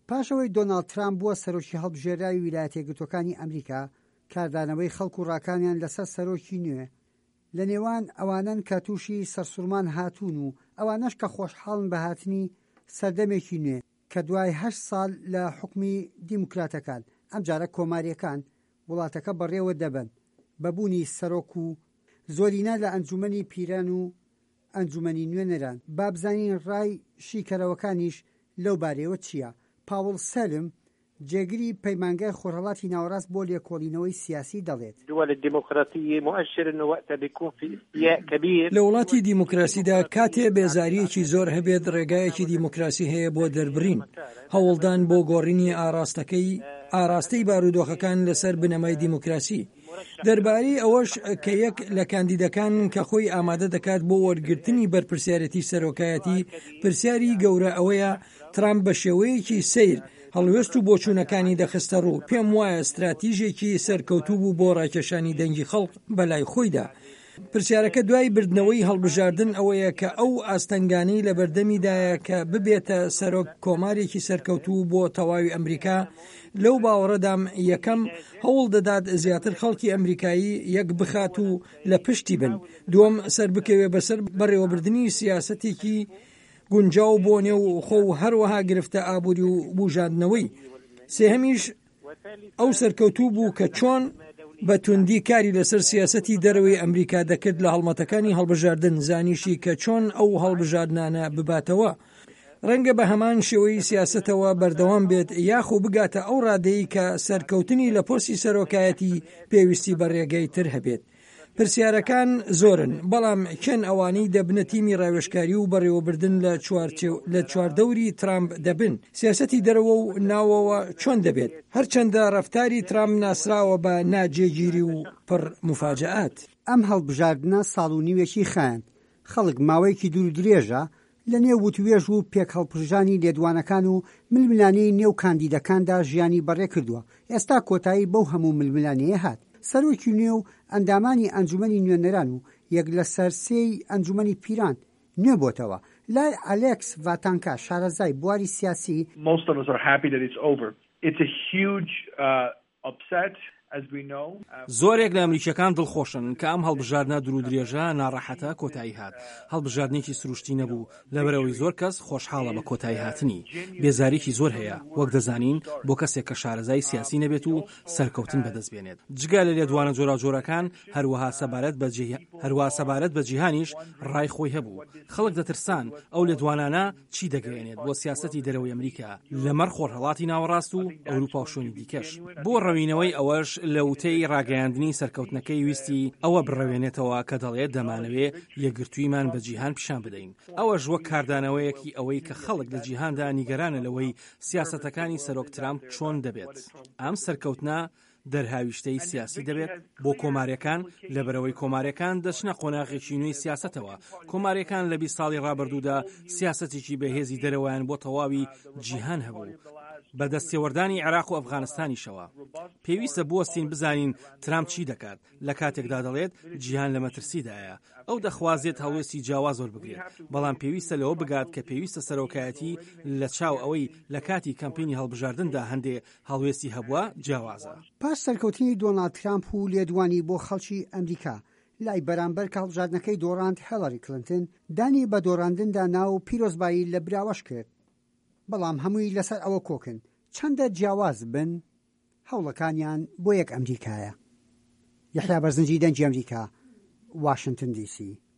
پاشەوەی دۆناڵد ترامپ بووە سەرۆکی هەڵبژێردراوی ویلایەتە یەکگرتووەکانی ئەمریکا، کاردانەوەی خەڵک و ڕاکانیان لەسەر سەرۆکی نوێ لە نێوان ئەوانن کە تووشی سەرسوورمان هاتوون و ئەوانەش کە خۆشحاڵن بە هاتنی سەردەمێکی نوێ کە دوای 8 ساڵ لە حکومی دیموکراتەکان ئەم جارە کۆماریەکان وڵاتەکە بەڕێوە دەبن بەبوونی سەرۆک و زۆرینە لە ئەنجومەنی پیران و ئەنجومەنی نوێنەران. با بزانین ڕای شیکەرەوەکانیش لەو بارەوە چییە. پاوڵ سەلم جێگری پەیمانگای خۆرهەڵاتی ناوەڕاست بۆ لێکۆڵینەوەی سیاسی دەڵێت لە وڵاتی دیموکراسیدا کاتێ بێزاریەکی زۆر هەبێت ڕێگایەکی دیموکراسی هەیە بۆ دەربڕین هەوڵدان بۆ گۆڕینی ئاراستەی بارودۆخەکان لەسەر بنەمای دیموکراسی. دەربارەی ئەوەش کە یەک لە کاندیدەکان کە خۆی ئامادە دەکات بۆ وەرگرتنی بەرپرسیارەتی سەرۆکایەتی پرسیاری گەورە ئەوەیە ترامپ بە شێوەیەکی سیر هەڵوێست و بۆچوونەکانی دەخستە ڕوو. پێم وایە استراتیژێکی سەرکەوتوو بوو بۆ ڕاکێشانی دەنگی خەڵک بەلای خۆیدا. پرسیارەکە دوای بردنەوەی هەڵبژاردن ئەوەیە کە ئەو ئاستەنگانەی لە بەردەمیدایە کە ببێتە سەرۆک کۆمارێکی سەرکەوتوو بۆ تەواوی ئەمریکا. لەو باوەڕەدام یەکەم هەوڵ دەدات زیاتر خەڵکی ئەمریکایی یەک بخات و لە پشتی بن. دووەم سەر بکەوێ بەسەر بەڕێوەبردننی سیاسەتێکی گونجاو بۆ نێو خۆ و هەروەها گرفتە ئابووری و بوژاندنەوەی. سێهەمیش ئەو سەرکەوتوو بوو کە چۆن بە توندی کاری لەسەر سیاسەتی دەرەوەی ئەمریکا دەکرد لە هەڵمەتەکانی هەڵبژاردن، زانیشی کە چۆن ئەو هەڵبژاردنانە بباتەوە. ڕەنگە بە هەمان شێوەی سیاسەتەوە بەردەوام بێت یاخۆ بگاتە ئەو ڕادەیە کە سەرکەوتنی لە پۆستی سەرۆکایەتی پێویستی بە ڕێگەی تر هەبێت. پرسیارەکان زۆرن، بەڵام کێن ئەوانەی دەبنە تیمی ڕاوێژکاری و بەڕێوەبردن لە چواردەوری ترامپ دەبن. سیاسەتی دەرەوە و ناوەوە چۆن دەبێت؟ هەرچەندە ڕەفتاری ترامپ ناسراوە بە ناجێگیری و پڕ مفاجعات. ئەم هەڵبژاردنە ساڵ و نیوێکی خایاند. خەڵک ماوەیەکی دوور درێژە لە نێو وتوێژ و پێک هەڵپژانی لێدوانەکان و ململانەی نێو کاندیدەکاندا ژیانی بەڕێ کردووە. ئێستا کۆتایی بەو هەموو ململانەیە هات. سەرۆکی نوێ و ئەندامانی ئەنجومەنی نوێنەران و یەک لە سەرسێی ئەنجومەنی پیران نوێ بۆتەوە. لای ئەلێکس ڤاتانکا شارەزای بواری سیاسی زۆرێک لە ئەمریکیەکان دڵخۆشن کە ئەم هەڵبژاردنە درودرێژە ناڕەحەتە کۆتایی هات. هەڵبژاردنێکی سروشتی نەبوو لەبەرەوەی زۆر کەس خۆشحاڵە بە کۆتایی هاتنی. بێزاریکی زۆر هەیە وەک دەزانین بۆ کەسێک کە شارەزای سیاسی نەبێت و سەرکەوتن بەدەست بێنێت. جگە لە لێدوانە جۆراوجۆرەکان هەروەها سەبارەت بە جیهانیش ڕای خۆی هەبوو. خەڵک دەترسان ئەو لێدوانانە چی دەگەێنێت بۆ سیاسەتی دەرەوەی ئەمریکا لەمەڕ خۆرهەڵاتی ناوەڕاست و ئەوروپا و شوێنی دیکەش. بۆ ڕەوینەوەی ئەوەش لە وتەی ڕاگەیاندنی سەرکەوتنەکەی ویستی ئەوە بڕەوێنێتەوە کە دەڵێت دەمانەوێ یەکگرتوویمان بە جیهان پیشان بدەین. ئەوەش وەک کاردانەوەیەکی ئەوەی کە خەڵک لە جیهاندا نیگەرانە لەوەی سیاسەتەکانی سەرۆک ترامپ چۆن دەبێت. ئەم سەرکەوتنە دەرهاویشتەی سیاسی دەبێت بۆ کۆماریەکان لەبەرەوەی کۆماریەکان دەچنە قۆناغێکی نوێی سیاسەتەوە. کۆماریەکان لە 20 ساڵی ڕابردوودا سیاسەتێکی بەهێزی دەرەوەیان بۆ تەواوی جیهان هەبوو. بە دەستێوەردانی عێراق و ئەفغانستانیشەوە. پێویستە بوەستین بزانین ترامپ چی دەکات لە کاتێکدا دەڵێت جیهان لە مەترسیدایە. ئەو دەخوازێت هەڵوێستی جیاواز وەربگرێت، بەڵام پێویستە لەوە بگات کە پێویستە سەرۆکایەتی لە چاو ئەوەی لە کاتی کەمپینی هەڵبژاردندا هەندێ هەڵوێستی هەبووە جیاوازە. پاش سەرکەوتنی دۆناڵد ترامپ و لێدوانی بۆ خەڵکی ئەمریکا لای بەرامبەر کە هەڵبژاردنەکەی دۆڕاند هێلاری کلنتن دانی بە دۆڕاندندا ناو پیرۆزبایی لە براوەش کرد. بەڵام هەمووی لەسەر ئەوە کۆکن چەندە جیاواز بن هەوڵەکانیان بۆ یەک ئەمریکایە. یەحیا بەرزنجی دەنگی ئەمریکا، واشنگتن دیسی.